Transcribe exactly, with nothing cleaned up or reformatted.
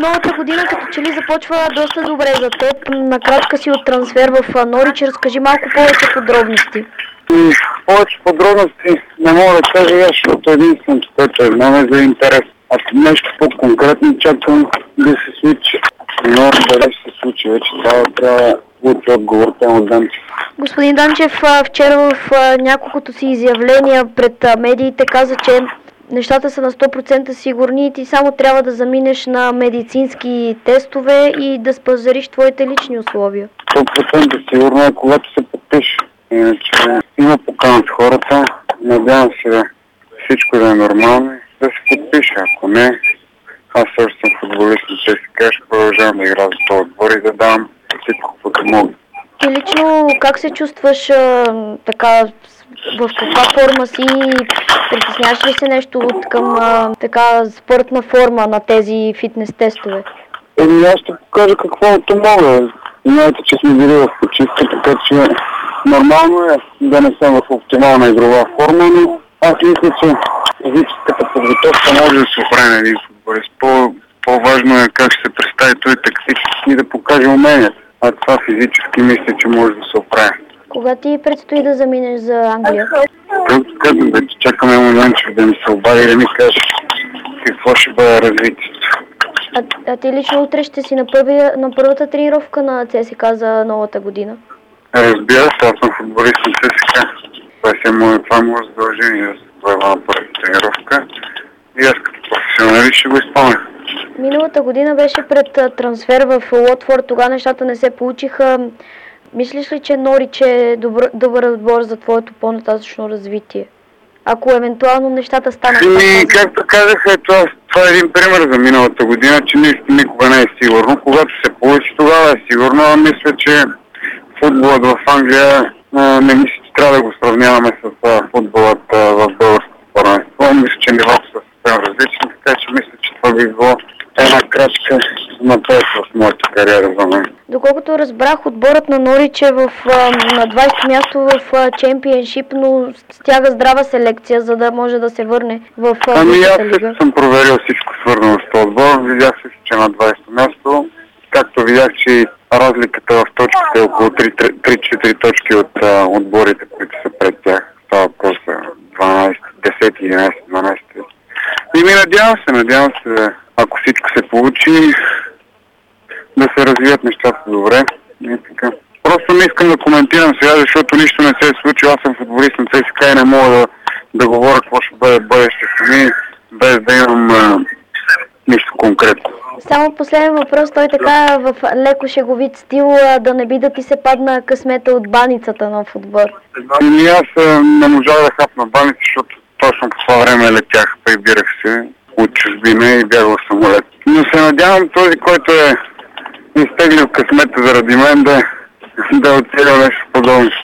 новата година като че ли започва доста добре за теб. Накратка си от трансфер в Норич. Разкажи малко повече подробности. И повече подробности не мога да кажа аз, защото единственото, което е знаме за интерес. Ако нещо по-конкретно чакам да се случи. Но дали ще се случи вече, трябва трябва получи отговор от Данчев. Господин Данчев вчера в няколкото си изявления пред медиите каза, че нещата са на сто процента сигурни и ти само трябва да заминеш на медицински тестове и да спазариш твоите лични условия. сто процента сигурно е, когато се подпише. Иначе има покана с хората, надявам се всичко да е нормално, да се подпише. Ако не, аз също съм футболист на ЦСКА, ще продължавам да игра за този отбор и да давам всичко, което мога. Ти лично как се чувстваш а, така, в каква форма си? Притесняваш ли се нещо от към а, така спортна форма на тези фитнес тестове? Еми аз ще покажа каквото мога. Знаете, че сме били в почивка, така че нормално е да не съм в оптимална игрова форма, но аз мисля, че физическата подготовка може да се оправи на един футболист. По, по-важно е как ще се представи той тактически и да покаже уменията. А това физически мисля, че може да се оправи. Кога ти предстои да заминеш за Англия? Както казвам, да чакаме момент, да ми се обади и да ми каже какво ще бъде развитието. А, а ти лично утре ще си на, първи, на първата тренировка на ЦСКА за новата година? Разбира се, аз съм футболист на ЦСКА. Това е мое, това е мое задължение да се поява на първата тренировка. И аз като професионалист ще го изпълня. Миналата година беше пред трансфер в Уотфорд, тогава нещата не се получиха. Мислиш ли, че Норич е добър, добър отбор за твоето по-нататъчно развитие? Ако евентуално нещата станат... Ами, както казах, е, това, това е един пример за миналата година, че нищо никога не е сигурно. Когато се получи, тогава е сигурно, а мисля, че футболът в Англия а, не мисля, че трябва да го сравняваме с а, футболът а, в българското първенство. Мисля, че нивото са съвсем различни, така че мисля, че това би било една крачка напред в моята кариера за мен. Доколкото разбрах, отборът на Норич е в, на двайсето място в Чемпионшип, но стяга здрава селекция, за да може да се върне в Ами аз също съм проверил всичко свързано с този отбор. Видях се, че на двайсето място. Както видях, че разликата в точките е около три-четири точки от а, отборите, които са пред тях. Това въпрос е дванайсет, десет, единайсет, дванайсет. И ми надявам се, надявам се, ако всичко се получи, да се развият нещата добре. И така. Просто не искам да коментирам сега, защото нищо не се е случило. Аз съм футболист на ЦСКА и не мога да, да говоря какво ще бъде бъдещето ми, без да имам а, нищо конкретно. Само последен въпрос, той така в леко шеговит стил, да не би да ти се падна късмета от баницата на отбор. И аз а, не можах да хапна баница, защото точно по това време летях, прибирах се от чужбина и бях в самолет. Но се надявам този, който е изтеглил късмета заради мен, да, да оцеля нещо подобно.